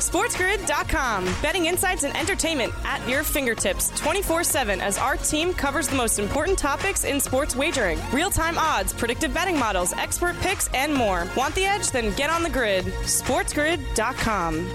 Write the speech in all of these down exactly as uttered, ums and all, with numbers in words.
SportsGrid dot com. Betting insights and entertainment at your fingertips twenty-four seven as our team covers the most important topics in sports wagering. Real-time odds, predictive betting models, expert picks, and more. Want the edge? Then get on the grid. SportsGrid dot com.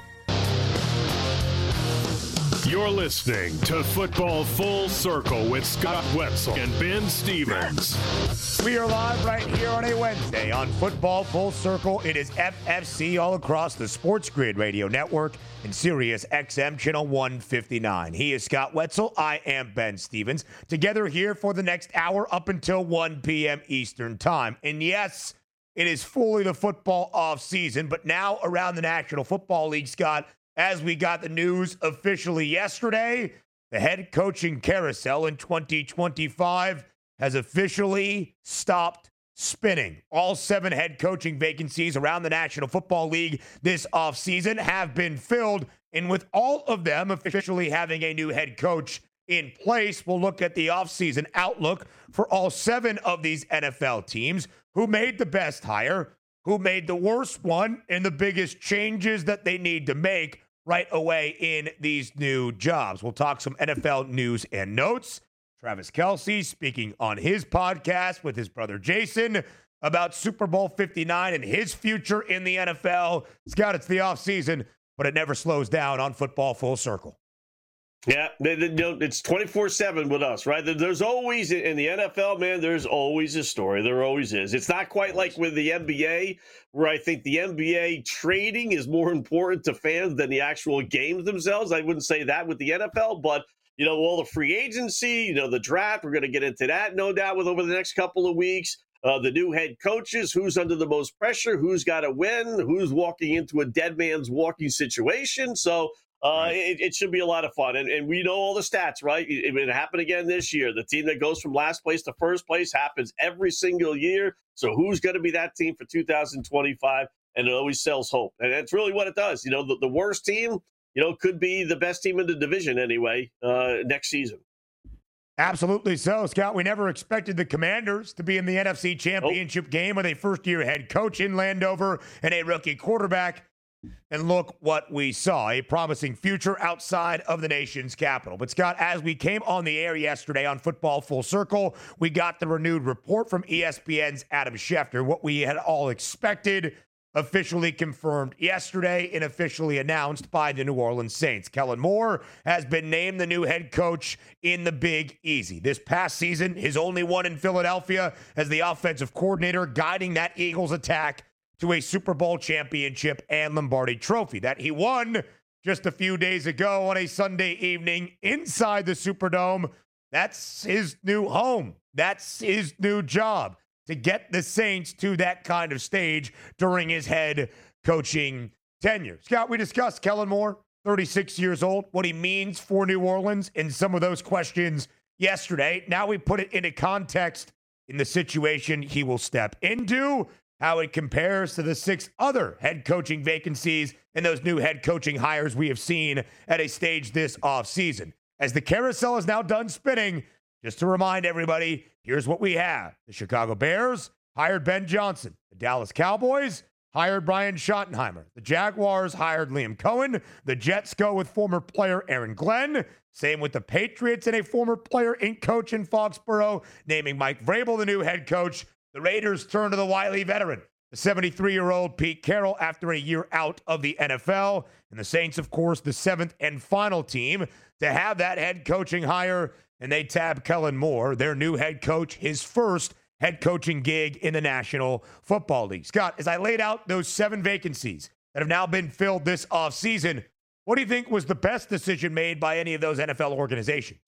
You're listening to Football Full Circle with Scott Wetzel and Ben Stevens. We are live right here on a Wednesday on Football Full Circle. It is F F C all across the Sports Grid Radio Network and Sirius X M Channel one fifty-nine. He is Scott Wetzel. I am Ben Stevens. Together here for the next hour up until one p.m. Eastern Time. And yes, it is fully the football off season, but now around the National Football League, Scott, as we got the news officially yesterday, the head coaching carousel in twenty twenty-five has officially stopped spinning. All seven head coaching vacancies around the National Football League this offseason have been filled, and with all of them officially having a new head coach in place, we'll look at the offseason outlook for all seven of these N F L teams, who made the best hire, who made the worst one, and the biggest changes that they need to make right away in these new jobs. We'll talk some N F L news and notes. Travis Kelce speaking on his podcast with his brother Jason about Super Bowl fifty-nine and his future in the N F L. Scott, it's the offseason, but it never slows down on Football Full Circle. Yeah, it's twenty-four seven with us, right? There's always, in the N F L, man, there's always a story. There always is. It's not quite like with the N B A, where I think the N B A trading is more important to fans than the actual games themselves. I wouldn't say that with the N F L, but, you know, all the free agency, you know, the draft, we're going to get into that, no doubt, with over the next couple of weeks. Uh, the new head coaches, who's under the most pressure, who's got to win, who's walking into a dead man's walking situation. So, Uh, it, it should be a lot of fun. And, and we know all the stats, right? It, it happened again this year. The team that goes from last place to first place happens every single year. So who's going to be that team for two thousand twenty-five? And it always sells hope. And that's really what it does. You know, the, the worst team, you know, could be the best team in the division anyway uh, next season. Absolutely so, Scott. We never expected the Commanders to be in the N F C Championship oh. game with a first-year head coach in Landover and a rookie quarterback. And look what we saw, a promising future outside of the nation's capital. But, Scott, as we came on the air yesterday on Football Full Circle, we got the renewed report from E S P N's Adam Schefter. What we had all expected, officially confirmed yesterday and officially announced by the New Orleans Saints. Kellen Moore has been named the new head coach in the Big Easy. This past season, his only one in Philadelphia as the offensive coordinator, guiding that Eagles attack to a Super Bowl championship and Lombardi trophy that he won just a few days ago on a Sunday evening inside the Superdome. That's his new home. That's his new job, to get the Saints to that kind of stage during his head coaching tenure. Scott, we discussed Kellen Moore, thirty-six years old, what he means for New Orleans, and some of those questions yesterday. Now we put it into context in the situation he will step into, how it compares to the six other head coaching vacancies and those new head coaching hires we have seen at a stage this offseason. As the carousel is now done spinning, just to remind everybody, here's what we have. The Chicago Bears hired Ben Johnson. The Dallas Cowboys hired Brian Schottenheimer. The Jaguars hired Liam Cohen. The Jets go with former player Aaron Glenn. Same with the Patriots and a former player and coach in Foxborough, naming Mike Vrabel the new head coach. The Raiders turn to the wily veteran, the seventy-three-year-old Pete Carroll, after a year out of the N F L. And the Saints, of course, the seventh and final team to have that head coaching hire. And they tab Kellen Moore, their new head coach, his first head coaching gig in the National Football League. Scott, as I laid out those seven vacancies that have now been filled this offseason, what do you think was the best decision made by any of those N F L organizations?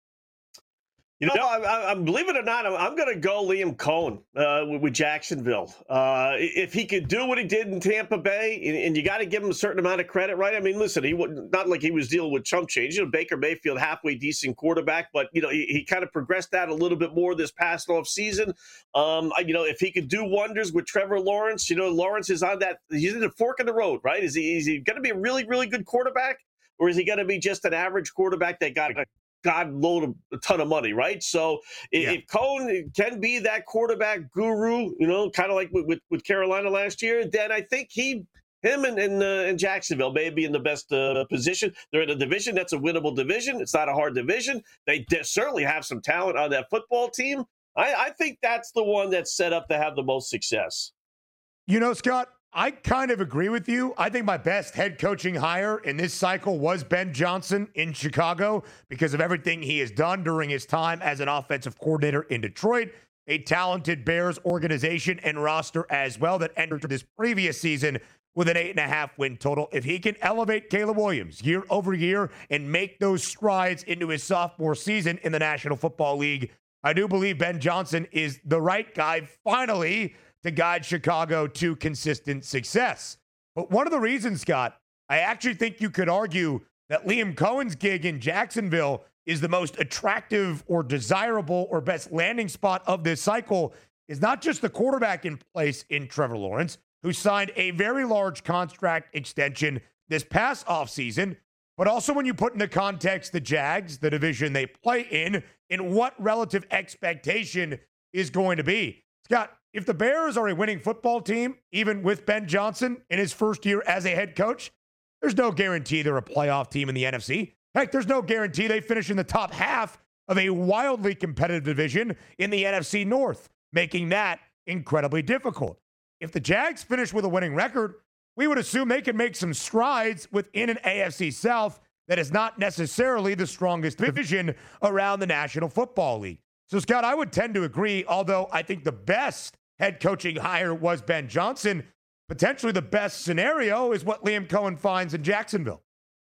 You know, I, I, believe it or not, I'm, I'm going to go Liam Cohen uh, with, with Jacksonville. Uh, if he could do what he did in Tampa Bay, and, and you got to give him a certain amount of credit, right? I mean, listen, he not like he was dealing with chump change. You know, Baker Mayfield, halfway decent quarterback, but, you know, he, he kind of progressed that a little bit more this past offseason. Um, you know, if he could do wonders with Trevor Lawrence, you know, Lawrence is on that, he's in the fork in the road, right? Is he, is he going to be a really, really good quarterback? Or is he going to be just an average quarterback that got a God load of a ton of money, right? So if, yeah. if Cohen can be that quarterback guru, you know, kind of like with, with, with Carolina last year, then I think he him and, and, uh, and Jacksonville may be in the best uh, position. They're in a division that's a winnable division. It's not a hard division. They de- certainly have some talent on that football team. I, I think that's the one that's set up to have the most success. You know, Scott, I kind of agree with you. I think my best head coaching hire in this cycle was Ben Johnson in Chicago because of everything he has done during his time as an offensive coordinator in Detroit. A talented Bears organization and roster as well that entered this previous season with an eight and a half win total. If he can elevate Caleb Williams year over year and make those strides into his sophomore season in the National Football League, I do believe Ben Johnson is the right guy finally to guide Chicago to consistent success. But one of the reasons, Scott, I actually think you could argue that Liam Cohen's gig in Jacksonville is the most attractive or desirable or best landing spot of this cycle is not just the quarterback in place in Trevor Lawrence, who signed a very large contract extension this past offseason, but also when you put into context the Jags, the division they play in, and what relative expectation is going to be. Scott, if the Bears are a winning football team, even with Ben Johnson in his first year as a head coach, there's no guarantee they're a playoff team in the N F C. Heck, there's no guarantee they finish in the top half of a wildly competitive division in the N F C North, making that incredibly difficult. If the Jags finish with a winning record, we would assume they can make some strides within an A F C South that is not necessarily the strongest division around the National Football League. So, Scott, I would tend to agree, although I think the best head coaching hire was Ben Johnson. Potentially the best scenario is what Liam Cohen finds in Jacksonville.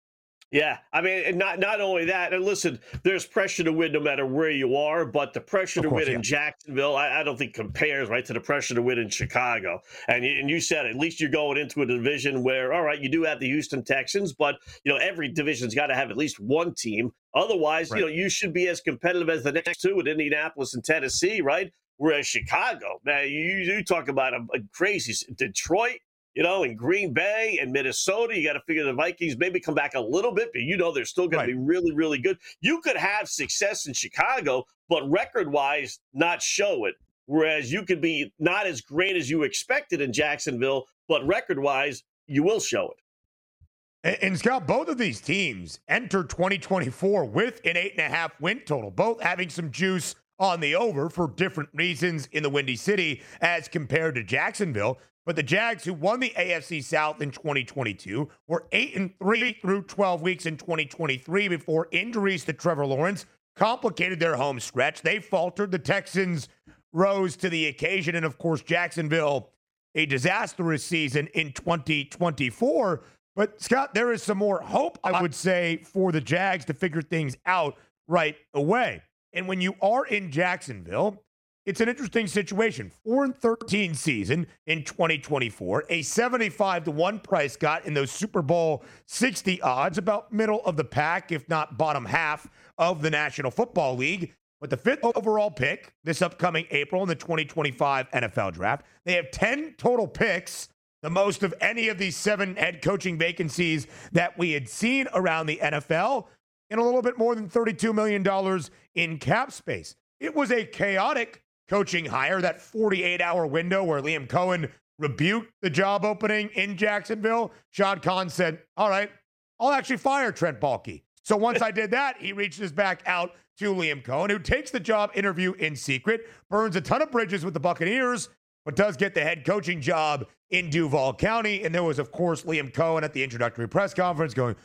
Yeah, I mean, and not not only that, and listen, there's pressure to win no matter where you are, but the pressure to win in Jacksonville, I, I don't think compares, right, to the pressure to win in Chicago. And, and you said at least you're going into a division where, all right, you do have the Houston Texans, but, you know, every division's got to have at least one team. Otherwise, right. you know, you should be as competitive as the next two with Indianapolis and Tennessee, right? Whereas Chicago, man, you, you talk about a, a crazy Detroit. You know, in Green Bay and Minnesota, you got to figure the Vikings maybe come back a little bit, but you know they're still going right. to be really, really good. You could have success in Chicago, but record-wise, not show it. Whereas you could be not as great as you expected in Jacksonville, but record-wise, you will show it. And, and Scott, both of these teams entered twenty twenty-four with an eight and a half win total, both having some juice on the over for different reasons in the Windy City as compared to Jacksonville. But the Jags, who won the A F C South in twenty twenty-two, were eight and three through twelve weeks in twenty twenty-three before injuries to Trevor Lawrence complicated their home stretch. They faltered. The Texans rose to the occasion. And, of course, Jacksonville, a disastrous season in twenty twenty-four. But, Scott, there is some more hope, I would say, for the Jags to figure things out right away. And when you are in Jacksonville, it's an interesting situation. four and thirteen season in twenty twenty-four, a seventy-five to one price got in those Super Bowl sixty odds, about middle of the pack, if not bottom half of the National Football League. But the fifth overall pick this upcoming April in the twenty twenty-five N F L Draft. They have ten total picks, the most of any of these seven head coaching vacancies that we had seen around the N F L, and a little bit more than thirty-two million dollars in cap space. It was a chaotic coaching hire, that forty-eight hour window where Liam Cohen rebuked the job opening in Jacksonville. Shad Khan said, all right, I'll actually fire Trent Baalke. So once I did that, he reaches back out to Liam Cohen, who takes the job interview in secret, burns a ton of bridges with the Buccaneers, but does get the head coaching job in Duval County. And there was, of course, Liam Cohen at the introductory press conference going,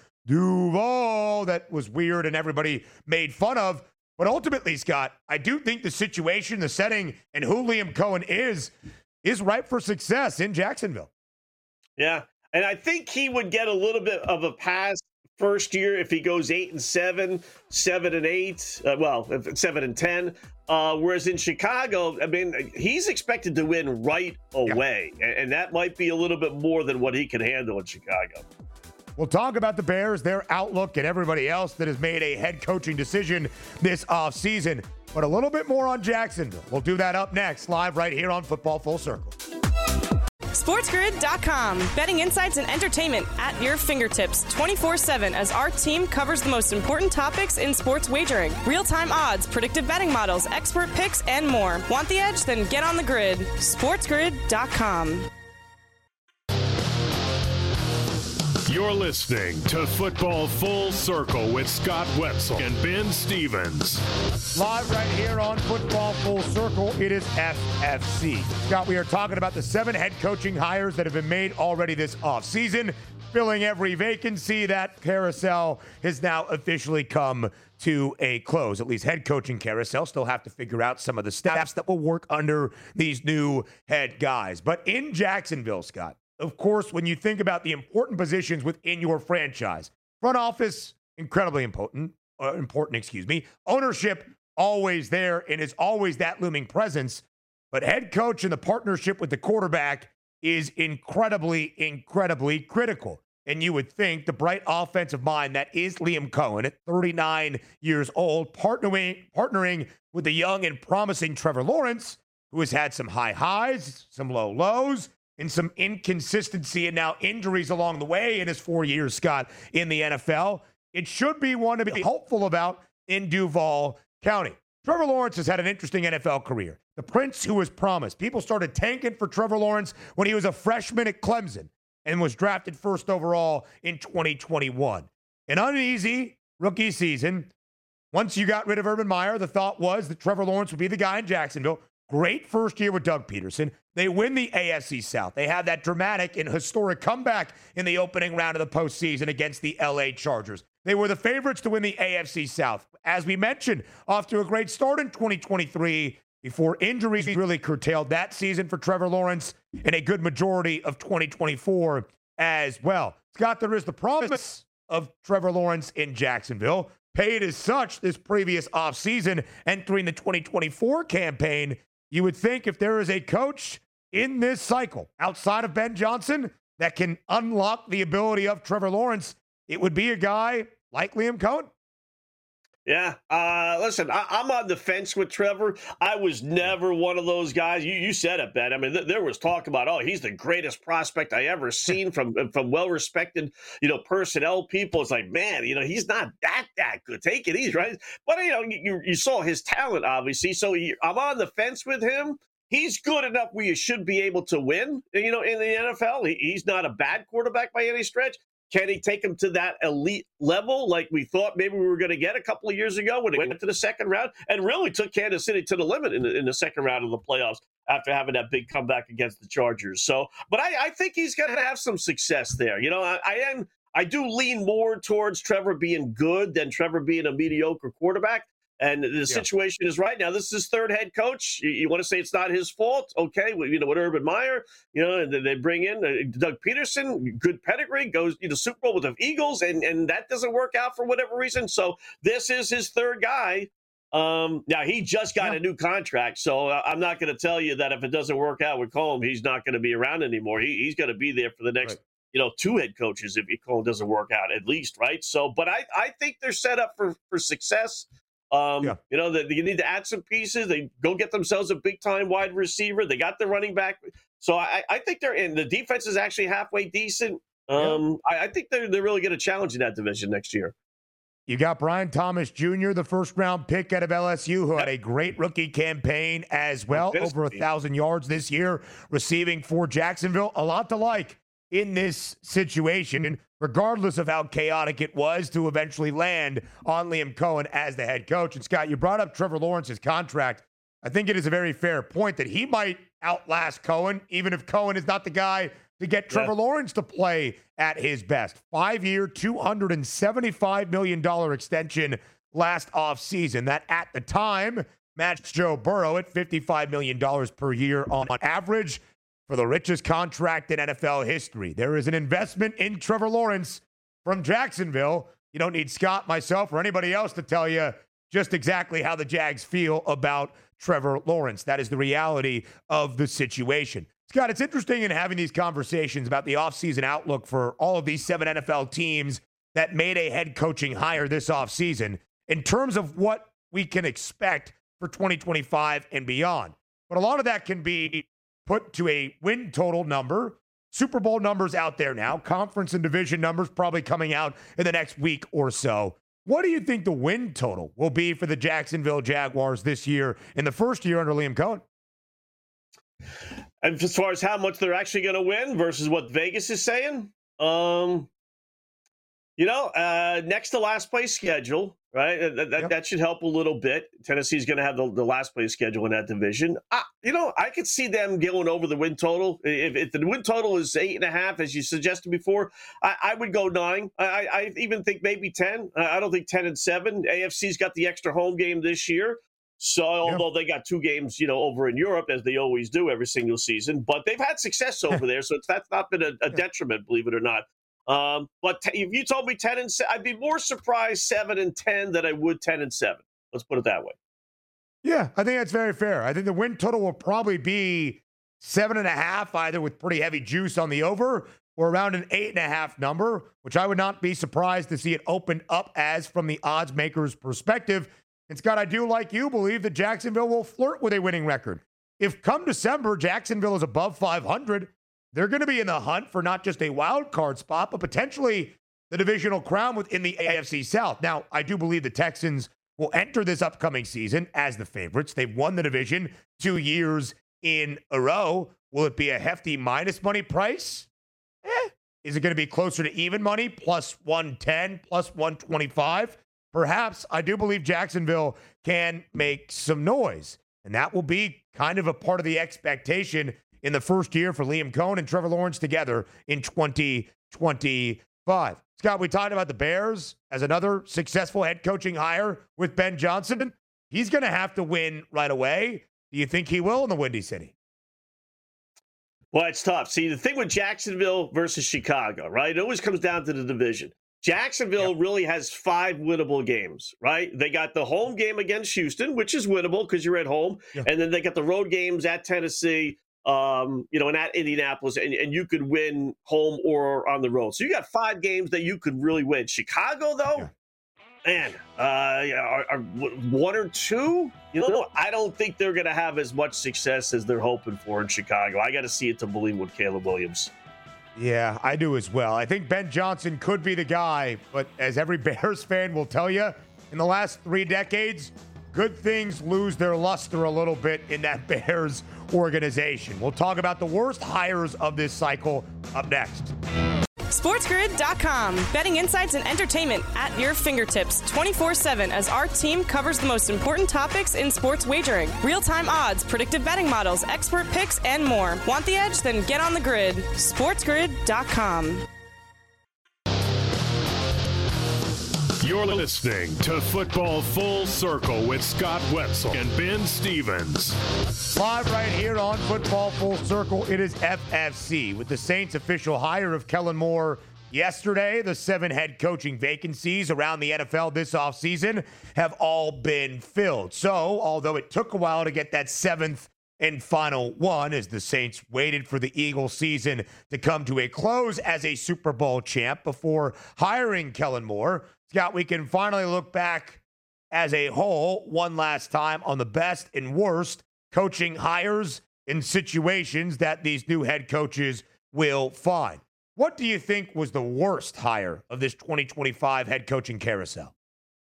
Duval, that was weird and everybody made fun of. But ultimately, Scott, I do think the situation, the setting, and who Liam Cohen is, is ripe for success in Jacksonville. Yeah, and I think he would get a little bit of a pass first year if he goes eight and seven, seven and eight, uh, well, seven and ten. Uh, whereas in Chicago, I mean, he's expected to win right away, yeah. and, and that might be a little bit more than what he can handle in Chicago. We'll talk about the Bears, their outlook, and everybody else that has made a head coaching decision this offseason. But a little bit more on Jacksonville. We'll do that up next, live right here on Football Full Circle. SportsGrid dot com. Betting insights and entertainment at your fingertips twenty-four seven as our team covers the most important topics in sports wagering. Real-time odds, predictive betting models, expert picks, and more. Want the edge? Then get on the grid. SportsGrid dot com. You're listening to Football Full Circle with Scott Wetzel and Ben Stevens. Live right here on Football Full Circle, it is F F C. Scott, we are talking about the seven head coaching hires that have been made already this offseason, filling every vacancy. That carousel has now officially come to a close. At least head coaching carousel. Still have to figure out some of the staffs that will work under these new head guys. But in Jacksonville, Scott, of course, when you think about the important positions within your franchise, front office, incredibly important, uh, important, excuse me, ownership, always there and is always that looming presence. But head coach and the partnership with the quarterback is incredibly, incredibly critical. And you would think the bright offensive mind that is Liam Cohen at thirty-nine years old, partnering, partnering with the young and promising Trevor Lawrence, who has had some high highs, some low lows, and some inconsistency and now injuries along the way in his four years, Scott, in the N F L. It should be one to be hopeful about in Duval County. Trevor Lawrence has had an interesting N F L career. The prince who was promised. People started tanking for Trevor Lawrence when he was a freshman at Clemson and was drafted first overall in twenty twenty-one. An uneasy rookie season. Once you got rid of Urban Meyer, the thought was that Trevor Lawrence would be the guy in Jacksonville. Great first year with Doug Peterson. They win the A F C South. They have that dramatic and historic comeback in the opening round of the postseason against the L A Chargers. They were the favorites to win the A F C South. As we mentioned, off to a great start in twenty twenty-three before injuries really curtailed that season for Trevor Lawrence and a good majority of twenty twenty-four as well. Scott, there is the promise of Trevor Lawrence in Jacksonville, paid as such this previous offseason entering the twenty twenty-four campaign. You would think if there is a coach in this cycle outside of Ben Johnson that can unlock the ability of Trevor Lawrence, it would be a guy like Liam Cohen. Yeah. Uh, listen, I, I'm on the fence with Trevor. I was never one of those guys. You you said it, Ben. I mean, th- there was talk about, oh, he's the greatest prospect I ever seen from from well-respected, you know, personnel people. It's like, man, you know, he's not that, that good. Take it easy, right? But, you know, you, you saw his talent, obviously. So he, I'm on the fence with him. He's good enough where you should be able to win, you know, in the N F L. He, he's not a bad quarterback by any stretch. Can he take him to that elite level like we thought maybe we were going to get a couple of years ago when it went to the second round and really took Kansas City to the limit in the, in the second round of the playoffs after having that big comeback against the Chargers? So, but I, I think he's going to have some success there. You know, I, I am I do lean more towards Trevor being good than Trevor being a mediocre quarterback. And the yeah. situation is right now. This is his third head coach. You, you want to say it's not his fault? Okay, well, you know, with Urban Meyer, you know, and they bring in uh, Doug Peterson, good pedigree, goes to the Super Bowl with the Eagles, and, and that doesn't work out for whatever reason. So this is his third guy. Um, now, he just got yeah. a new contract, so I'm not going to tell you that if it doesn't work out with Cohen, he's not going to be around anymore. He, he's going to be there for the next, right. you know, two head coaches if Cohen doesn't work out, at least, right? So, but I, I think they're set up for, for success. Um, yeah. You know, that you need to add some pieces. They go get themselves a big-time wide receiver. They got the running back. So I, I think they're in. The defense is actually halfway decent. Um, yeah. I, I think they're, they're really going to challenge in that division next year. You got Brian Thomas Junior, the first-round pick out of L S U, who had a great rookie campaign as well, over a thousand yards this year, receiving for Jacksonville. A lot to like in this situation, and regardless of how chaotic it was to eventually land on Liam Cohen as the head coach. And Scott, you brought up Trevor Lawrence's contract. I think it is a very fair point that he might outlast Cohen, even if Cohen is not the guy to get Trevor yeah. Lawrence to play at his best. Five-year, two hundred seventy-five million dollars extension last offseason. That, at the time, matched Joe Burrow at fifty-five million dollars per year on average, for the richest contract in N F L history. There is an investment in Trevor Lawrence from Jacksonville. You don't need Scott, myself, or anybody else to tell you just exactly how the Jags feel about Trevor Lawrence. That is the reality of the situation. Scott, it's interesting in having these conversations about the offseason outlook for all of these seven N F L teams that made a head coaching hire this offseason in terms of what we can expect for twenty twenty-five and beyond. But a lot of that can be put to a win total number. Super Bowl numbers out there now. Conference and division numbers probably coming out in the next week or so. What do you think the win total will be for the Jacksonville Jaguars this year in the first year under Liam Cohen? And as far as how much they're actually going to win versus what Vegas is saying, um, You know, uh, next to last place schedule, right? That, that, Yep. that should help a little bit. Tennessee's going to have the, the last place schedule in that division. Uh, you know, I could see them going over the win total. If, if the win total is eight and a half, as you suggested before, I, I would go nine. I, I even think maybe ten. I don't think ten and seven. A F C's got the extra home game this year. So although they got two games, you know, over in Europe, as they always do every single season, but they've had success over there. So it's, that's not been a, a detriment, believe it or not. Um, but t- if you told me ten and seven, I'd be more surprised seven and ten than I would ten and seven. Let's put it that way. Yeah, I think that's very fair. I think the win total will probably be seven and a half, either with pretty heavy juice on the over or around an eight and a half number, which I would not be surprised to see it open up as from the odds makers' perspective. And Scott, I do, like you, believe that Jacksonville will flirt with a winning record. If come December, Jacksonville is above five hundred, they're going to be in the hunt for not just a wild card spot, but potentially the divisional crown within the A F C South. Now, I do believe the Texans will enter this upcoming season as the favorites. They've won the division two years in a row. Will it be a hefty minus money price? Eh. Is it going to be closer to even money, plus one ten, plus one twenty-five? Perhaps. I do believe Jacksonville can make some noise, and that will be kind of a part of the expectation in the first year for Liam Cohn and Trevor Lawrence together in twenty twenty-five. Scott, we talked about the Bears as another successful head coaching hire with Ben Johnson. He's going to have to win right away. Do you think he will in the Windy City? Well, it's tough. See, the thing with Jacksonville versus Chicago, right? It always comes down to the division. Jacksonville yep. really has five winnable games, right? They got the home game against Houston, which is winnable because you're at home. Yep. And then they got the road games at Tennessee, um, you know, and at Indianapolis, and, and you could win home or on the road. So you got five games that you could really win. Chicago, though, yeah. man, uh, yeah, are, are one or two, you know, I don't think they're going to have as much success as they're hoping for in Chicago. I got to see it to believe with Caleb Williams. Yeah, I do as well. I think Ben Johnson could be the guy, but as every Bears fan will tell you, in the last three decades, good things lose their luster a little bit in that Bears organization. We'll talk about the worst hires of this cycle up next. SportsGrid dot com. Betting insights and entertainment at your fingertips twenty-four seven as our team covers the most important topics in sports wagering. Real-time odds, predictive betting models, expert picks, and more. Want the edge? Then get on the grid. SportsGrid dot com. You're listening to Football Full Circle with Scott Wetzel and Ben Stevens. Live right here on Football Full Circle, it is F F C with the Saints' official hire of Kellen Moore yesterday. The seven head coaching vacancies around the N F L this offseason have all been filled. So, although it took a while to get that seventh and final one as the Saints waited for the Eagles season to come to a close as a Super Bowl champ before hiring Kellen Moore, Scott, we can finally look back as a whole one last time on the best and worst coaching hires in situations that these new head coaches will find. What do you think was the worst hire of this twenty twenty-five head coaching carousel?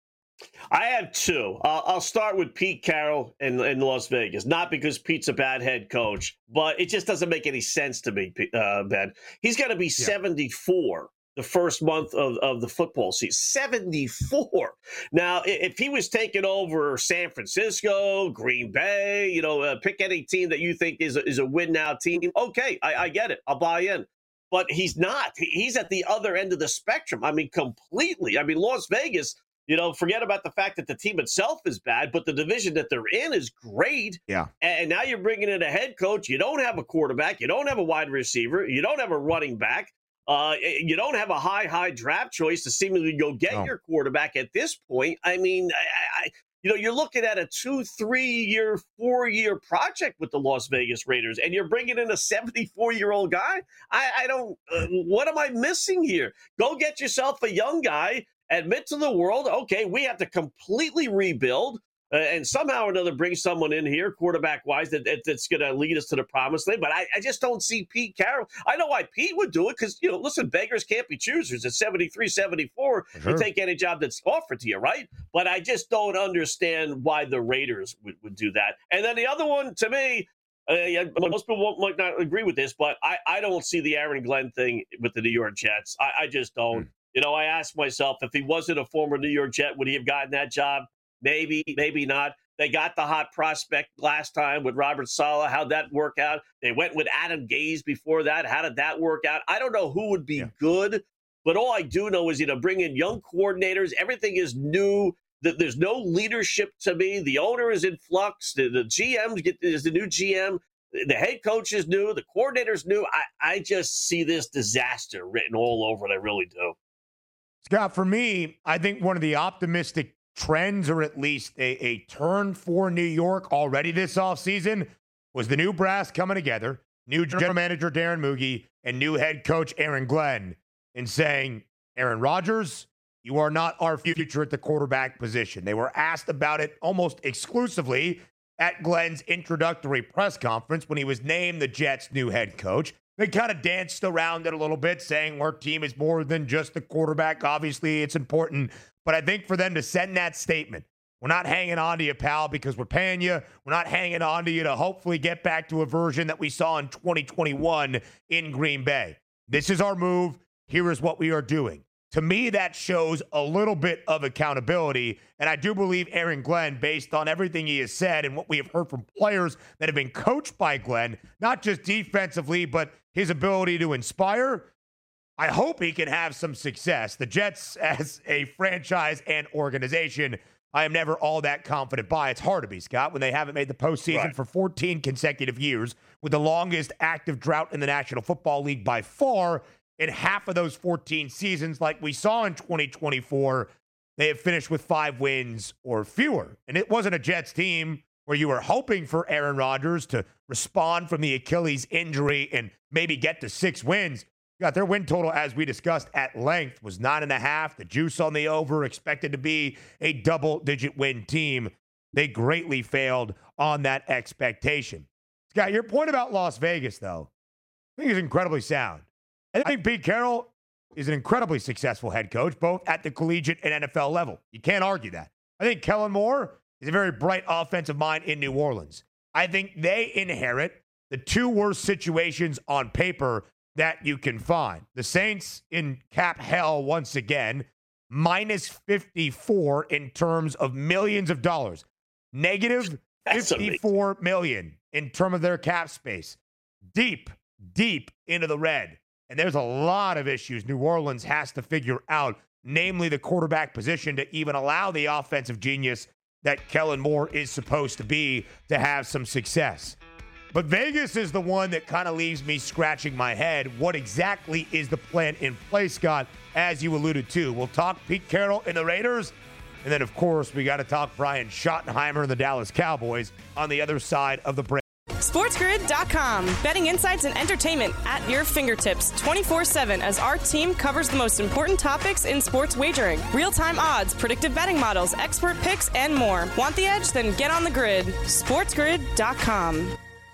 I have two. Uh, I'll start with Pete Carroll in, in Las Vegas. Not because Pete's a bad head coach, but it just doesn't make any sense to me, uh, Ben. He's got to be yeah. seventy-four the first month of, of the football season. seventy-four. Now, if he was taking over San Francisco, Green Bay, you know, uh, pick any team that you think is a, is a win-now team, okay, I, I get it. I'll buy in. But he's not. He's at the other end of the spectrum. I mean, completely. I mean, Las Vegas, you know, forget about the fact that the team itself is bad, but the division that they're in is great. Yeah. And now you're bringing in a head coach. You don't have a quarterback. You don't have a wide receiver. You don't have a running back. Uh, you don't have a high, high draft choice to seemingly go get no. your quarterback at this point. I mean, I, I, you know, you're looking at a two, three-year, four-year project with the Las Vegas Raiders, and you're bringing in a seventy-four-year-old guy. I, I don't uh, – what am I missing here? Go get yourself a young guy. Admit to the world, okay, we have to completely rebuild uh, and somehow or another bring someone in here, quarterback-wise, that, that that's going to lead us to the promised land. But I, I just don't see Pete Carroll. I know why Pete would do it because, you know, listen, beggars can't be choosers. At seventy-three, seventy-four, sure. You take any job that's offered to you, right? But I just don't understand why the Raiders would, would do that. And then the other one, to me, Uh, most people won't, might not agree with this, but I, I don't see the Aaron Glenn thing with the New York Jets. I, I just don't. You know, I asked myself, if he wasn't a former New York Jet, would he have gotten that job? Maybe, maybe not. They got the hot prospect last time with Robert Saleh. How'd that work out? They went with Adam Gase before that. How did that work out? I don't know who would be yeah. good, but all I do know is, you know, bring in young coordinators. Everything is new. There's no leadership to me. The owner is in flux. The, the G M is the new G M. The head coach is new. The coordinator's new. I, I just see this disaster written all over it. I really do. Scott, for me, I think one of the optimistic trends, or at least a, a turn for New York already this offseason, was the new brass coming together, new general manager Darren Moogie, and new head coach Aaron Glenn, and saying, Aaron Rodgers, you are not our future at the quarterback position. They were asked about it almost exclusively at Glenn's introductory press conference when he was named the Jets' new head coach. They kind of danced around it a little bit, saying our team is more than just the quarterback. Obviously, it's important. But I think for them to send that statement, we're not hanging on to you, pal, because we're paying you. We're not hanging on to you to hopefully get back to a version that we saw in twenty twenty-one in Green Bay. This is our move. Here is what we are doing. To me, that shows a little bit of accountability. And I do believe Aaron Glenn, based on everything he has said and what we have heard from players that have been coached by Glenn, not just defensively, but his ability to inspire, I hope he can have some success. The Jets, as a franchise and organization, I am never all that confident by. It's hard to be, Scott, when they haven't made the postseason right. for fourteen consecutive years, with the longest active drought in the National Football League by far. In half of those fourteen seasons, like we saw in twenty twenty-four, they have finished with five wins or fewer. And it wasn't a Jets team where you were hoping for Aaron Rodgers to respond from the Achilles injury and maybe get to six wins. Got their win total, as we discussed at length, was nine and a half. The juice on the over, expected to be a double-digit win team. They greatly failed on that expectation. Scott, your point about Las Vegas, though, I think is incredibly sound. I think Pete Carroll is an incredibly successful head coach, both at the collegiate and N F L level. You can't argue that. I think Kellen Moore is a very bright offensive mind in New Orleans. I think they inherit the two worst situations on paper that you can find. The Saints in cap hell once again, minus fifty-four in terms of millions of dollars. Negative fifty-four million in terms of their cap space. Deep, deep into the red. And there's a lot of issues New Orleans has to figure out, namely the quarterback position, to even allow the offensive genius that Kellen Moore is supposed to be to have some success. But Vegas is the one that kind of leaves me scratching my head. What exactly is the plan in place, Scott, as you alluded to? We'll talk Pete Carroll and the Raiders. And then, of course, we got to talk Brian Schottenheimer and the Dallas Cowboys on the other side of the break. SportsGrid dot com. Betting insights and entertainment at your fingertips twenty-four seven as our team covers the most important topics in sports wagering. Real-time odds, predictive betting models, expert picks, and more. Want the edge? Then get on the grid. SportsGrid dot com.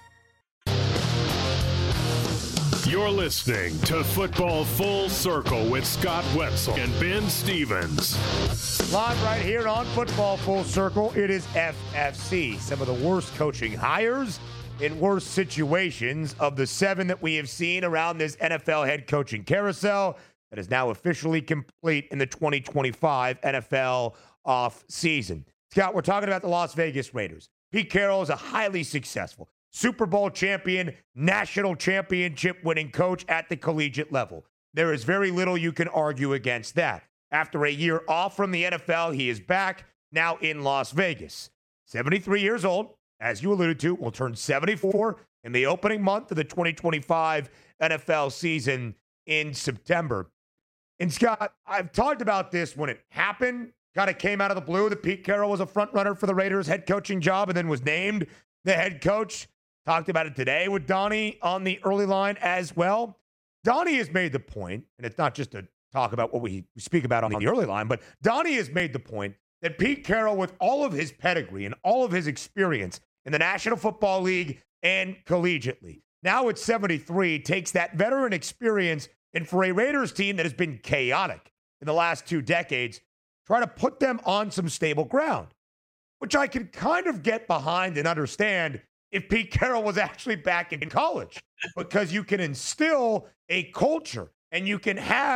You're listening to Football Full Circle with Scott Wetzel and Ben Stevens. Live right here on Football Full Circle, it is F F C. Some of the worst coaching hires in worst situations of the seven that we have seen around this N F L head coaching carousel that is now officially complete in the twenty twenty-five N F L off season. Scott, we're talking about the Las Vegas Raiders. Pete Carroll is a highly successful Super Bowl champion, national championship winning coach at the collegiate level. There is very little you can argue against that. After a year off from the N F L, he is back now in Las Vegas. seventy-three years old, as you alluded to, will turn seventy-four in the opening month of the twenty twenty-five N F L season in September. And Scott, I've talked about this when it happened. Kind of came out of the blue that Pete Carroll was a front runner for the Raiders head coaching job and then was named the head coach. Talked about it today with Donnie on the early line as well. Donnie has made the point, and it's not just to talk about what we speak about on the early line, but Donnie has made the point that Pete Carroll, with all of his pedigree and all of his experience in the National Football League and collegiately, now at seventy-three, takes that veteran experience, and for a Raiders team that has been chaotic in the last two decades, try to put them on some stable ground, which I can kind of get behind and understand if Pete Carroll was actually back in college, because you can instill a culture and you can have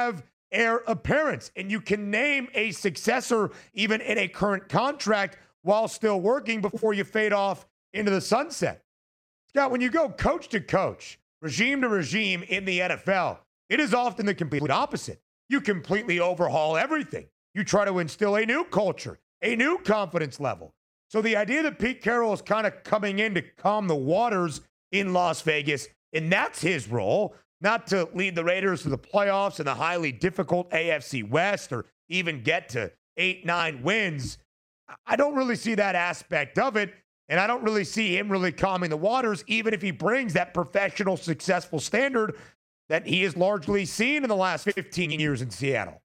heir apparents. And you can name a successor even in a current contract while still working before you fade off into the sunset. Scott, when you go coach to coach, regime to regime in the N F L, it is often the complete opposite. You completely overhaul everything. You try to instill a new culture, a new confidence level. So the idea that Pete Carroll is kind of coming in to calm the waters in Las Vegas, and that's his role, not to lead the Raiders to the playoffs in the highly difficult A F C West or even get to eight, nine wins. I don't really see that aspect of it, and I don't really see him really calming the waters, even if he brings that professional, successful standard that he has largely seen in the last fifteen years in Seattle.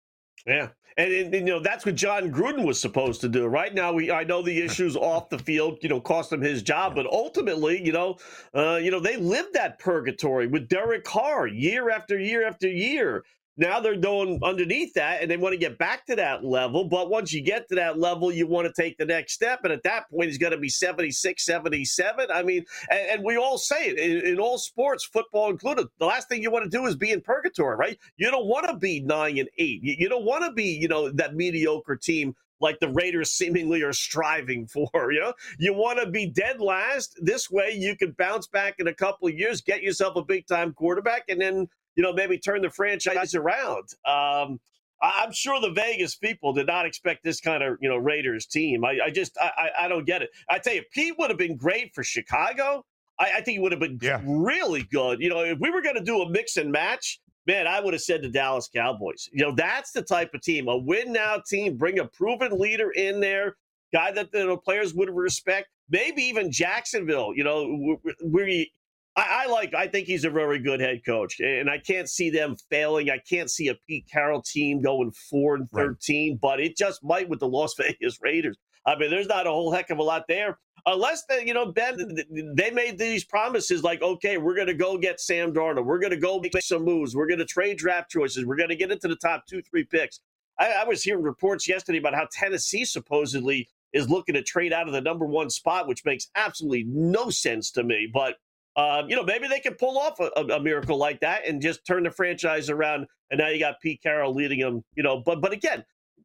Yeah. And, and, you know, that's what John Gruden was supposed to do. Right now, we I know the issues off the field, you know, cost him his job. But ultimately, you know, uh, you know, they lived that purgatory with Derek Carr year after year after year. Now they're going underneath that, and they want to get back to that level. But once you get to that level, you want to take the next step. And at that point, he's going to be seventy-six, seventy-seven. I mean, and, and we all say it in, in all sports, football included. The last thing you want to do is be in purgatory, right? You don't want to be nine and eight. You, you don't want to be, you know, that mediocre team like the Raiders seemingly are striving for. You know, you want to be dead last. This way, you can bounce back in a couple of years, get yourself a big time quarterback, and then, you know, maybe turn the franchise around. Um, I'm sure the Vegas people did not expect this kind of, you know, Raiders team. I, I just, I, I don't get it. I tell you, Pete would have been great for Chicago. I, I think he would have been yeah. really good. You know, if we were going to do a mix and match, man, I would have said the Dallas Cowboys. You know, that's the type of team, a win now team, bring a proven leader in there, guy that the players would respect. Maybe even Jacksonville, you know, we. I, I like, I think he's a very good head coach, and I can't see them failing. I can't see a Pete Carroll team going four and thirteen, right. But it just might with the Las Vegas Raiders. I mean, there's not a whole heck of a lot there. Unless, they, you know, Ben, they made these promises like, okay, we're going to go get Sam Darnold. We're going to go make some moves. We're going to trade draft choices. We're going to get into the top two, three picks. I, I was hearing reports yesterday about how Tennessee supposedly is looking to trade out of the number one spot, which makes absolutely no sense to me. But Um, you know, maybe they can pull off a, a miracle like that and just turn the franchise around. And now you got Pete Carroll leading them, you know, but but again,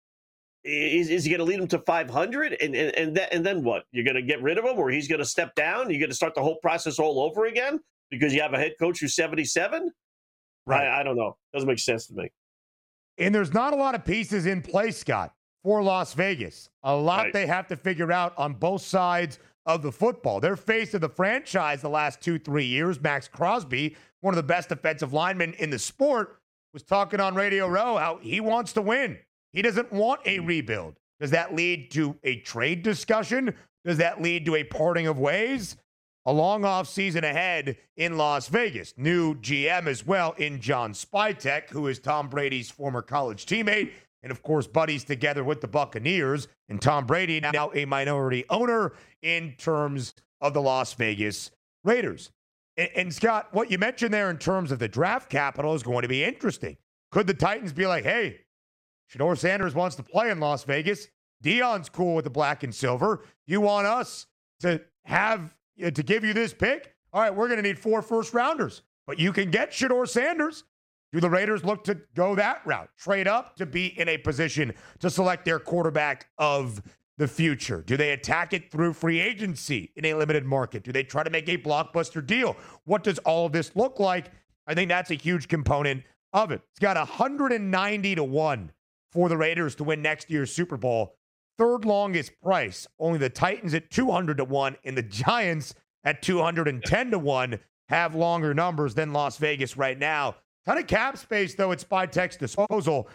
is, is he going to lead them to five hundred? And and and, th- and then what? You're going to get rid of him, or he's going to step down? You're going to start the whole process all over again because you have a head coach who's seventy-seven? Right. I, I don't know. Doesn't make sense to me. And there's not a lot of pieces in place, Scott, for Las Vegas. A lot Right. they have to figure out on both sides of the football. Their face of the franchise the last two, three years, Max Crosby, one of the best defensive linemen in the sport, was talking on Radio Row how he wants to win. He doesn't want a rebuild. Does that lead to a trade discussion? Does that lead to a parting of ways? A long off season ahead in Las Vegas. New G M as well in John Spytek, who is Tom Brady's former college teammate, and, of course, buddies together with the Buccaneers. And Tom Brady now a minority owner in terms of the Las Vegas Raiders. And, and, Scott, what you mentioned there in terms of the draft capital is going to be interesting. Could the Titans be like, hey, Shedeur Sanders wants to play in Las Vegas. Deion's cool with the black and silver. You want us to have to give you this pick? All right, we're going to need four first-rounders. But you can get Shedeur Sanders. Do the Raiders look to go that route, trade up to be in a position to select their quarterback of the future? Do they attack it through free agency in a limited market? Do they try to make a blockbuster deal? What does all of this look like? I think that's a huge component of it. It's got one hundred ninety to one for the Raiders to win next year's Super Bowl. Third longest price. Only the Titans at two hundred to one and the Giants at two hundred ten to one have longer numbers than Las Vegas right now. Ton of cap space, though, at Spytek's disposal,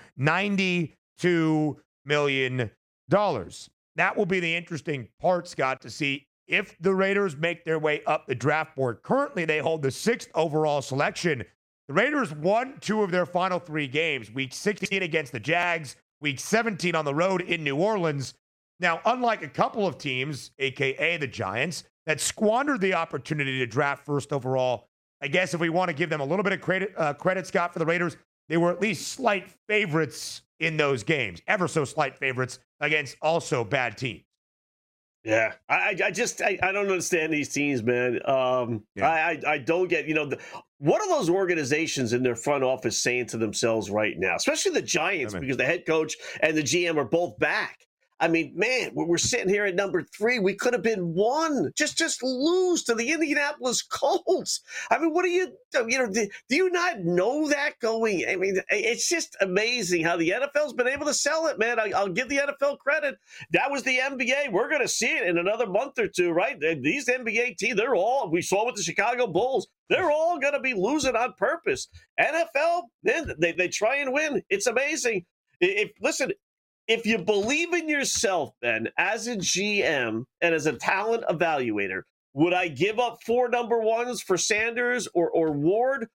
ninety-two million dollars. That will be the interesting part, Scott, to see if the Raiders make their way up the draft board. Currently, they hold the sixth overall selection. The Raiders won two of their final three games, week sixteen against the Jags, week seventeen on the road in New Orleans. Now, unlike a couple of teams, a k a the Giants, that squandered the opportunity to draft first overall, I guess if we want to give them a little bit of credit, uh, credit, Scott, for the Raiders, they were at least slight favorites in those games, ever so slight favorites against also bad teams. Yeah, I, I just I, I don't understand these teams, man. Um, Yeah. I, I I don't get you know the, what are those organizations in their front office saying to themselves right now, especially the Giants, I mean, because the head coach and the G M are both back. I mean, man, we're, we're sitting here at number three. We could have been one. Just just lose to the Indianapolis Colts. I mean, what do you you know? Do, do you not know that going? I mean, it's just amazing how the N F L's been able to sell it, man. I, I'll give the N F L credit. That was the N B A. We're going to see it in another month or two, right? These N B A teams, they're all, we saw with the Chicago Bulls, they're all going to be losing on purpose. N F L, man, they, they try and win. It's amazing. If listen, if you believe in yourself, Ben, as a G M and as a talent evaluator, would I give up four number ones for Sanders or, or Ward?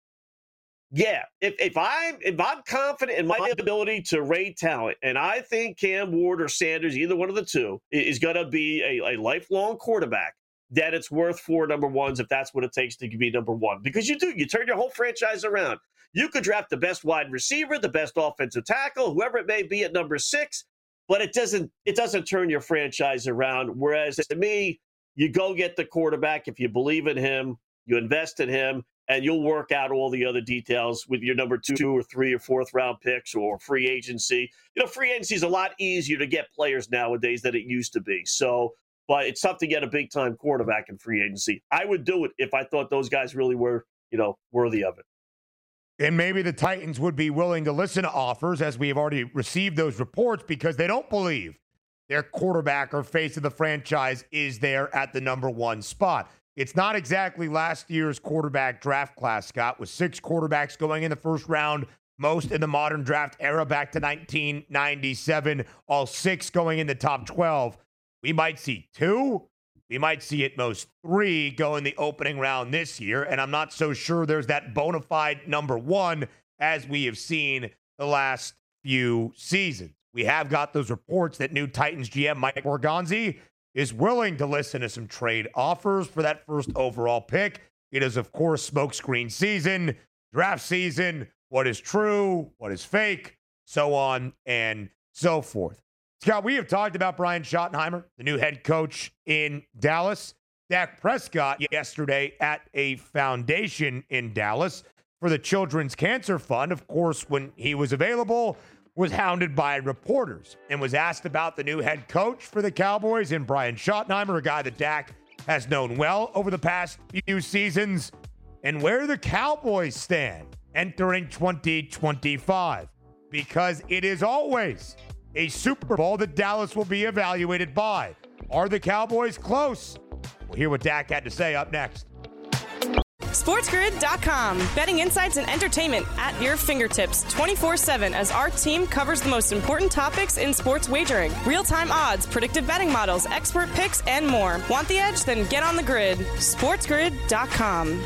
Yeah. If if I'm if I'm confident in my ability to rate talent, and I think Cam Ward or Sanders, either one of the two, is going to be a, a lifelong quarterback, then it's worth four number ones if that's what it takes to be number one. Because you do, you turn your whole franchise around. You could draft the best wide receiver, the best offensive tackle, whoever it may be at number six, but it doesn't it doesn't turn your franchise around. Whereas to me, you go get the quarterback if you believe in him, you invest in him, and you'll work out all the other details with your number two or three or fourth round picks or free agency. You know, free agency is a lot easier to get players nowadays than it used to be. So, but it's tough to get a big time quarterback in free agency. I would do it if I thought those guys really were, you know, worthy of it. And maybe the Titans would be willing to listen to offers, as we have already received those reports, because they don't believe their quarterback or face of the franchise is there at the number one spot. It's not exactly last year's quarterback draft class, Scott, with six quarterbacks going in the first round, most in the modern draft era back to nineteen ninety-seven, all six going in the top twelve. We might see two. We might see at most three go in the opening round this year, and I'm not so sure there's that bona fide number one as we have seen the last few seasons. We have got those reports that new Titans G M Mike Morganzi is willing to listen to some trade offers for that first overall pick. It is, of course, smokescreen season, draft season, what is true, what is fake, so on and so forth. Scott, we have talked about Brian Schottenheimer, the new head coach in Dallas. Dak Prescott yesterday at a foundation in Dallas for the Children's Cancer Fund, of course, when he was available, was hounded by reporters and was asked about the new head coach for the Cowboys and Brian Schottenheimer, a guy that Dak has known well over the past few seasons, and where the Cowboys stand entering twenty twenty-five. Because it is always a Super Bowl that Dallas will be evaluated by. Are the Cowboys close? We'll hear what Dak had to say up next. SportsGrid dot com. Betting insights and entertainment at your fingertips twenty-four seven as our team covers the most important topics in sports wagering. Real-time odds, predictive betting models, expert picks, and more. Want the edge? Then get on the grid. SportsGrid dot com.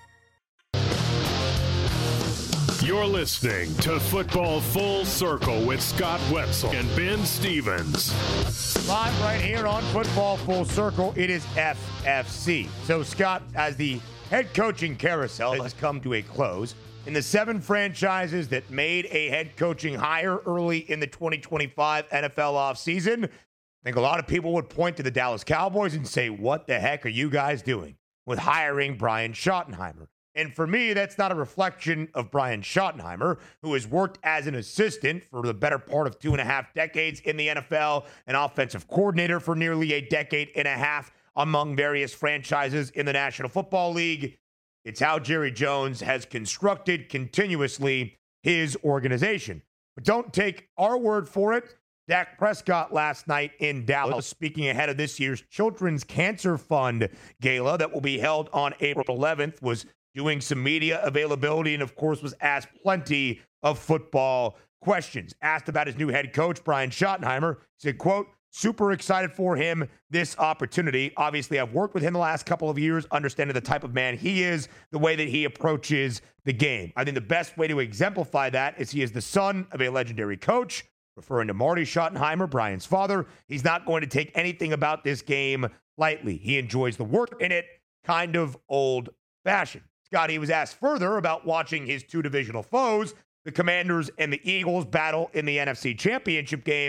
You're listening to Football Full Circle with Scott Wetzel and Ben Stevens. Live right here on Football Full Circle, it is F F C. So, Scott, as the head coaching carousel has come to a close, in the seven franchises that made a head coaching hire early in the twenty twenty-five N F L offseason, I think a lot of people would point to the Dallas Cowboys and say, what the heck are you guys doing with hiring Brian Schottenheimer? And for me, that's not a reflection of Brian Schottenheimer, who has worked as an assistant for the better part of two and a half decades in the N F L, an offensive coordinator for nearly a decade and a half among various franchises in the National Football League. It's how Jerry Jones has constructed continuously his organization. But don't take our word for it. Dak Prescott last night in Dallas, speaking ahead of this year's Children's Cancer Fund Gala that will be held on April eleventh, was doing some media availability and, of course, was asked plenty of football questions. Asked about his new head coach, Brian Schottenheimer, said, quote, super excited for him, this opportunity. Obviously, I've worked with him the last couple of years, understanding the type of man he is, the way that he approaches the game. I think the best way to exemplify that is he is the son of a legendary coach, referring to Marty Schottenheimer, Brian's father. He's not going to take anything about this game lightly. He enjoys the work in it, kind of old-fashioned. Scott, he was asked further about watching his two divisional foes, the Commanders and the Eagles, battle in the N F C Championship game,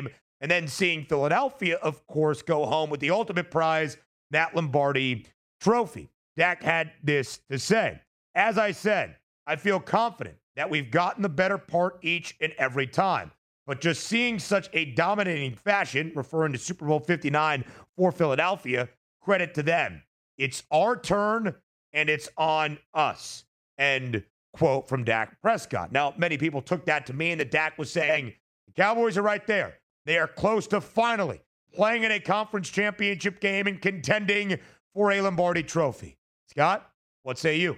and then seeing Philadelphia, of course, go home with the ultimate prize, that Lombardi trophy. Dak had this to say. As I said, I feel confident that we've gotten the better part each and every time. But just seeing such a dominating fashion, referring to Super Bowl fifty-nine for Philadelphia, credit to them. It's our turn, and it's on us. End quote from Dak Prescott. Now, many people took that to mean that Dak was saying, the Cowboys are right there. They are close to finally playing in a conference championship game and contending for a Lombardi trophy. Scott, what say you?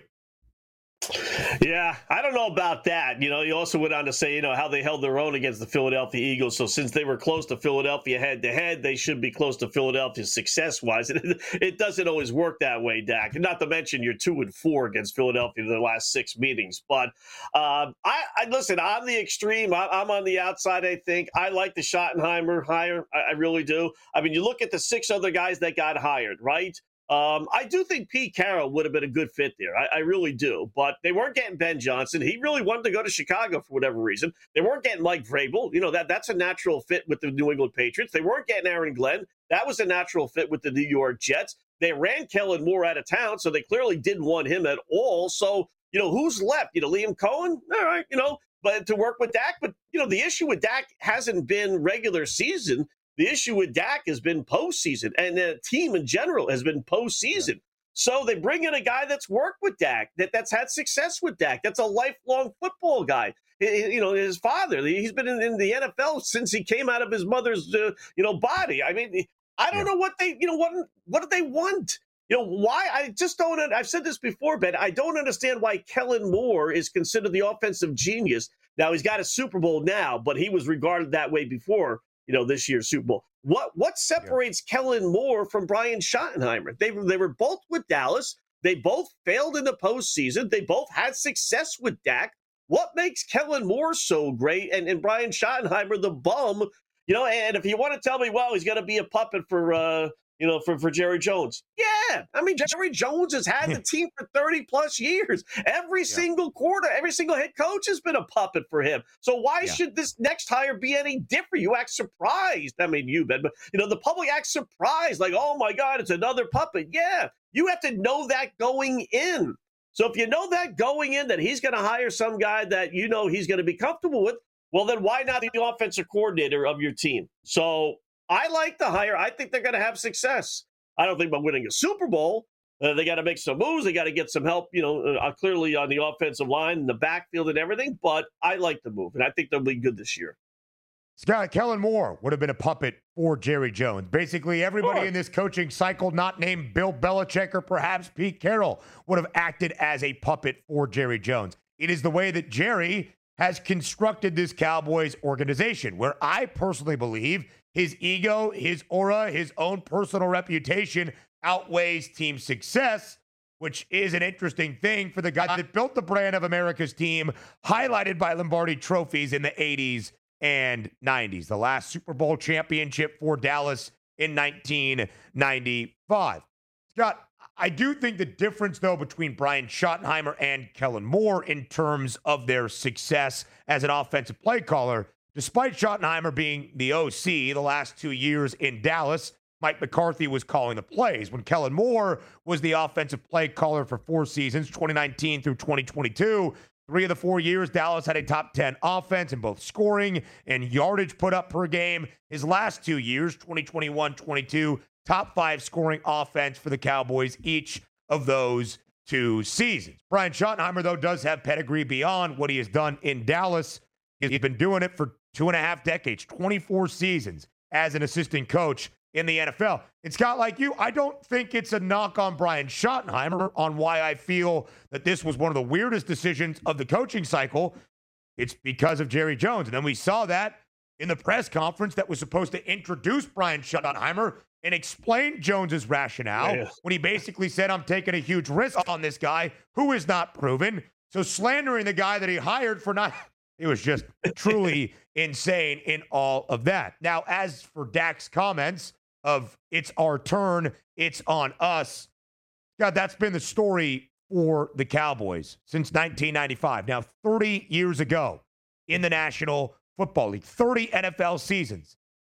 Yeah, I don't know about that. You know, he also went on to say, you know, how they held their own against the Philadelphia Eagles. So since they were close to Philadelphia head to head, they should be close to Philadelphia success wise. And it doesn't always work that way, Dak. Not to mention you're two and four against Philadelphia in the last six meetings. But um, I, I listen, I'm the extreme. I, I'm on the outside, I think. I like the Schottenheimer hire. I, I really do. I mean, you look at the six other guys that got hired, right? Um, I do think Pete Carroll would have been a good fit there. I, I really do. But they weren't getting Ben Johnson. He really wanted to go to Chicago for whatever reason. They weren't getting Mike Vrabel. You know, that that's a natural fit with the New England Patriots. They weren't getting Aaron Glenn. That was a natural fit with the New York Jets. They ran Kellen Moore out of town, so they clearly didn't want him at all. So, you know, who's left? You know, Liam Cohen? All right, you know, but to work with Dak. But, you know, the issue with Dak hasn't been regular season. The issue with Dak has been postseason, and the team in general has been postseason. Yeah. So they bring in a guy that's worked with Dak, that, that's had success with Dak. That's a lifelong football guy. You know, his father, he's been in, in the N F L since he came out of his mother's, uh, you know, body. I mean, I don't yeah. know what they, you know, what what do they want? You know, why? I just don't, I've said this before, Ben, I don't understand why Kellen Moore is considered the offensive genius. Now, he's got a Super Bowl now, but he was regarded that way before, you know, this year's Super Bowl. What what separates yeah. Kellen Moore from Brian Schottenheimer? They, they were both with Dallas. They both failed in the postseason. They both had success with Dak. What makes Kellen Moore so great and, and Brian Schottenheimer the bum? You know, and if you want to tell me, well, he's going to be a puppet for, uh, you know, for, for Jerry Jones. Yeah. I mean, Jerry Jones has had the team for thirty plus years. Every yeah. single quarter, every single head coach has been a puppet for him. So why yeah. should this next hire be any different? You act surprised. I mean, you, Ben, but, you know, the public acts surprised. Like, oh, my God, it's another puppet. Yeah. You have to know that going in. So if you know that going in, that he's going to hire some guy that you know he's going to be comfortable with, well, then why not be the offensive coordinator of your team? So I like the hire. I think they're going to have success. I don't think about winning a Super Bowl. Uh, they got to make some moves. They got to get some help, you know, uh, clearly on the offensive line and the backfield and everything. But I like the move, and I think they'll be good this year. Scott, Kellen Moore would have been a puppet for Jerry Jones. Basically, everybody sure. in this coaching cycle, not named Bill Belichick or perhaps Pete Carroll, would have acted as a puppet for Jerry Jones. It is the way that Jerry has constructed this Cowboys organization, where I personally believe his ego, his aura, his own personal reputation outweighs team success, which is an interesting thing for the guy that built the brand of America's team, highlighted by Lombardi trophies in the eighties and nineties. The last Super Bowl championship for Dallas in nineteen ninety-five. Scott, I do think the difference, though, between Brian Schottenheimer and Kellen Moore in terms of their success as an offensive play caller, despite Schottenheimer being the O C the last two years in Dallas, Mike McCarthy was calling the plays. When Kellen Moore was the offensive play caller for four seasons, twenty nineteen through twenty twenty-two, three of the four years, Dallas had a top ten offense in both scoring and yardage put up per game. His last two years, twenty twenty-one twenty-two, top five scoring offense for the Cowboys each of those two seasons. Brian Schottenheimer, though, does have pedigree beyond what he has done in Dallas. He's been doing it for two and a half decades, twenty-four seasons as an assistant coach in the N F L. And Scott, like you, I don't think it's a knock on Brian Schottenheimer on why I feel that this was one of the weirdest decisions of the coaching cycle. It's because of Jerry Jones. And then we saw that in the press conference that was supposed to introduce Brian Schottenheimer and explain Jones's rationale yeah. when he basically said, I'm taking a huge risk on this guy who is not proven. So slandering the guy that he hired for not, it was just truly insane in all of that. Now, as for Dak's comments of it's our turn, it's on us, God, that's been the story for the Cowboys since nineteen ninety-five. Now, thirty years ago in the National Football League, thirty N F L seasons.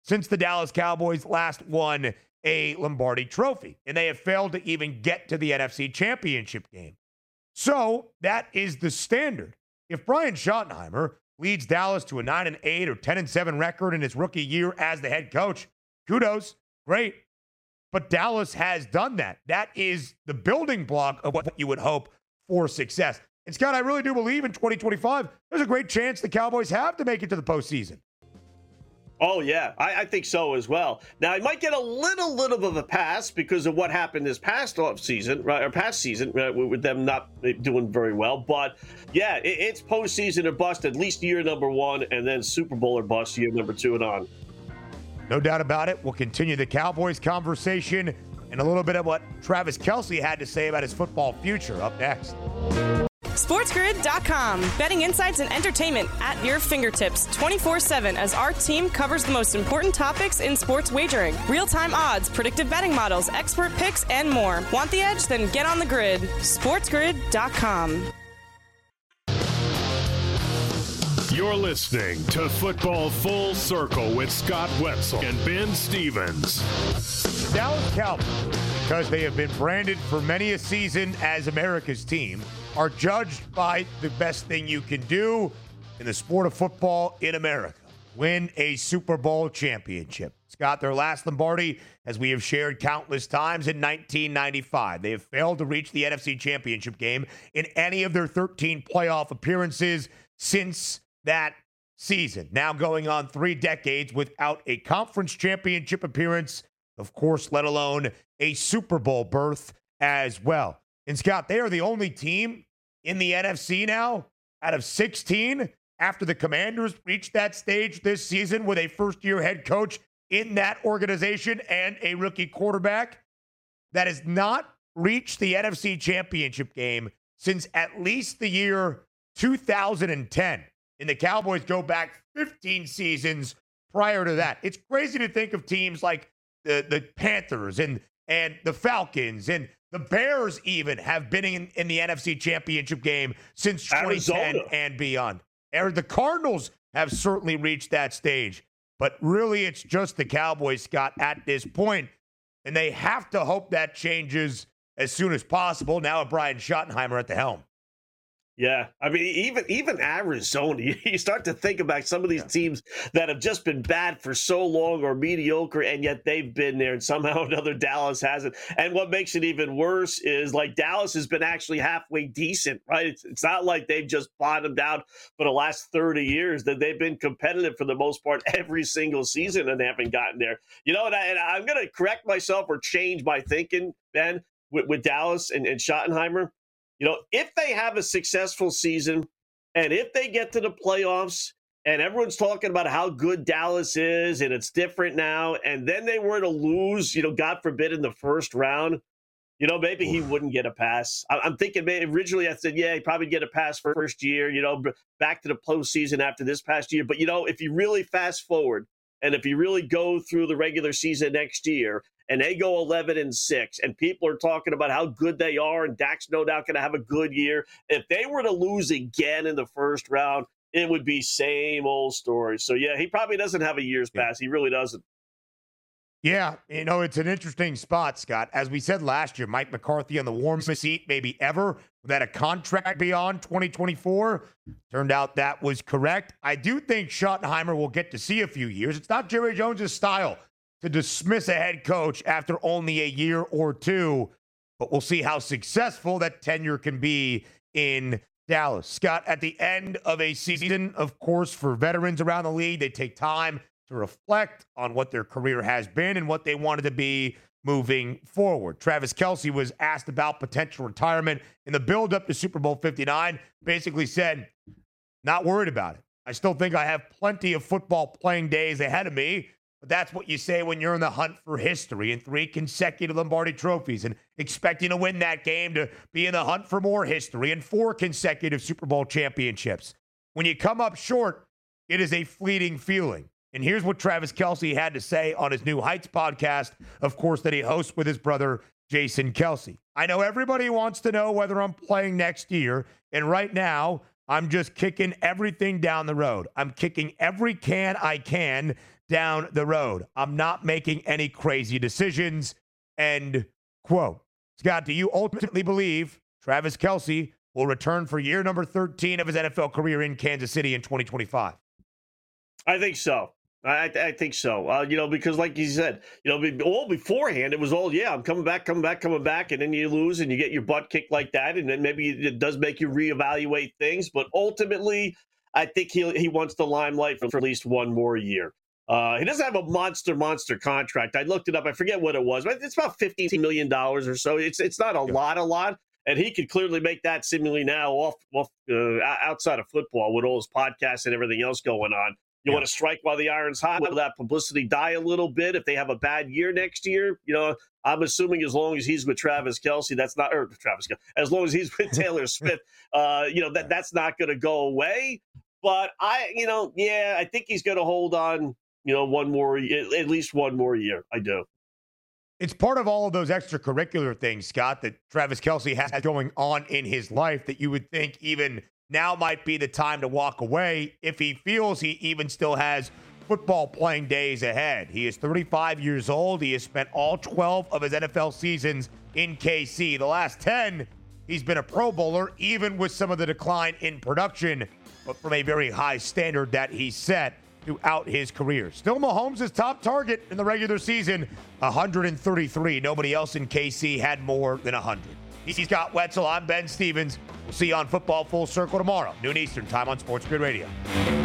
since the Dallas Cowboys last won a Lombardi trophy, and they have failed to even get to the N F C Championship game. So that is the standard. If Brian Schottenheimer leads Dallas to a nine and eight or ten and seven record in his rookie year as the head coach, kudos, great. But Dallas has done that. That is the building block of what you would hope for success. And Scott, I really do believe in twenty twenty-five, there's a great chance the Cowboys have to make it to the postseason. Oh, yeah, I, I think so as well. Now, he might get a little, little of a pass because of what happened this past off season, right, or past season, right, with them not doing very well. But, yeah, it, it's postseason or bust at least year number one, and then Super Bowl or bust year number two and on. No doubt about it. We'll continue the Cowboys conversation and a little bit of what Travis Kelce had to say about his football future up next. SportsGrid dot com. Betting insights and entertainment at your fingertips twenty-four seven as our team covers the most important topics in sports wagering. Real-time odds, predictive betting models, expert picks, and more. Want the edge? Then get on the grid. SportsGrid dot com. You're listening to Football Full Circle with Scott Wetzel and Ben Stevens. Dallas Cowboys, because they have been branded for many a season as America's team, are judged by the best thing you can do in the sport of football in America: win a Super Bowl championship. Scott, their last Lombardi, as we have shared countless times, in nineteen ninety-five. They have failed to reach the N F C Championship game in any of their thirteen playoff appearances since that season. Now going on three decades without a conference championship appearance, of course, let alone a Super Bowl berth as well. And Scott, they are the only team in the N F C now out of sixteen, after the Commanders reached that stage this season with a first-year head coach in that organization and a rookie quarterback, that has not reached the N F C Championship game since at least the year two thousand ten. And the Cowboys go back fifteen seasons prior to that. It's crazy to think of teams like the, the Panthers and, and the Falcons and the Bears even have been in, in the N F C Championship game since twenty ten Arizona and beyond. And the Cardinals have certainly reached that stage. But really, it's just the Cowboys, Scott, at this point. And they have to hope that changes as soon as possible now with Brian Schottenheimer at the helm. Yeah, I mean, even even Arizona, you start to think about some of these teams that have just been bad for so long or mediocre, and yet they've been there, and somehow or another Dallas hasn't. And what makes it even worse is, like, Dallas has been actually halfway decent, right? It's, it's not like they've just bottomed out for the last thirty years, that they've been competitive for the most part every single season and they haven't gotten there. You know, and, I, and I'm going to correct myself or change my thinking, Ben, with, with Dallas and, and Schottenheimer. You know, if they have a successful season and if they get to the playoffs and everyone's talking about how good Dallas is and it's different now, and then they were to lose, you know, God forbid, in the first round, you know, maybe he wouldn't get a pass. I'm thinking maybe originally I said, yeah, he'd probably get a pass for first year, you know, back to the postseason after this past year. But, you know, if you really fast forward and if you really go through the regular season next year, and they go eleven and six, and people are talking about how good they are, and Dak's no doubt going to have a good year. If they were to lose again in the first round, it would be same old story. So, yeah, he probably doesn't have a year's pass. He really doesn't. Yeah, you know, it's an interesting spot, Scott. As we said last year, Mike McCarthy on the warmest seat maybe ever, without a contract beyond twenty twenty-four. Turned out that was correct. I do think Schottenheimer will get to see a few years. It's not Jerry Jones' style to dismiss a head coach after only a year or two, but we'll see how successful that tenure can be in Dallas. Scott, at the end of a season, of course, for veterans around the league, they take time to reflect on what their career has been and what they wanted to be moving forward. Travis Kelce was asked about potential retirement in the build-up to Super Bowl fifty-nine, basically said, not worried about it. I still think I have plenty of football playing days ahead of me. But that's what you say when you're in the hunt for history and three consecutive Lombardi trophies and expecting to win that game to be in the hunt for more history and four consecutive Super Bowl championships. When you come up short, it is a fleeting feeling. And here's what Travis Kelce had to say on his New Heights podcast, of course, that he hosts with his brother, Jason Kelce. I know everybody wants to know whether I'm playing next year. And right now, I'm just kicking everything down the road. I'm kicking every can I can down the road. I'm not making any crazy decisions. End quote. Scott, do you ultimately believe Travis Kelce will return for year number thirteen of his N F L career in Kansas City in twenty twenty-five? I think so. I, I think so. Uh, you know, because like you said, you know, all beforehand, it was all, yeah, I'm coming back, coming back, coming back. And then you lose and you get your butt kicked like that. And then maybe it does make you reevaluate things. But ultimately, I think he he wants the limelight for, for at least one more year. Uh, he doesn't have a monster, monster contract. I looked it up. I forget what it was, but it's about fifteen million dollars or so. It's it's not a yeah. lot, a lot. And he could clearly make that seemingly now off, off uh, outside of football with all his podcasts and everything else going on. You yeah. want to strike while the iron's hot, let that publicity die a little bit. If they have a bad year next year, you know, I'm assuming as long as he's with Travis Kelce, that's not, or Travis Kelce, as long as he's with Taylor Swift, uh, you know, that that's not going to go away. But I, you know, yeah, I think he's going to hold on, you know, one more, at least one more year. I do. It's part of all of those extracurricular things, Scott, that Travis Kelce has going on in his life that you would think even now might be the time to walk away if he feels he even still has football playing days ahead. He is thirty-five years old. He has spent all twelve of his N F L seasons in K C. The last ten, he's been a Pro Bowler, even with some of the decline in production, but from a very high standard that he set throughout his career. Still Mahomes' top target in the regular season, one hundred thirty-three. Nobody else in K C had more than one hundred. He's Scott Wetzel. I'm Ben Stevens. We'll see you on Football Full Circle tomorrow, noon Eastern time on Sports Grid Radio.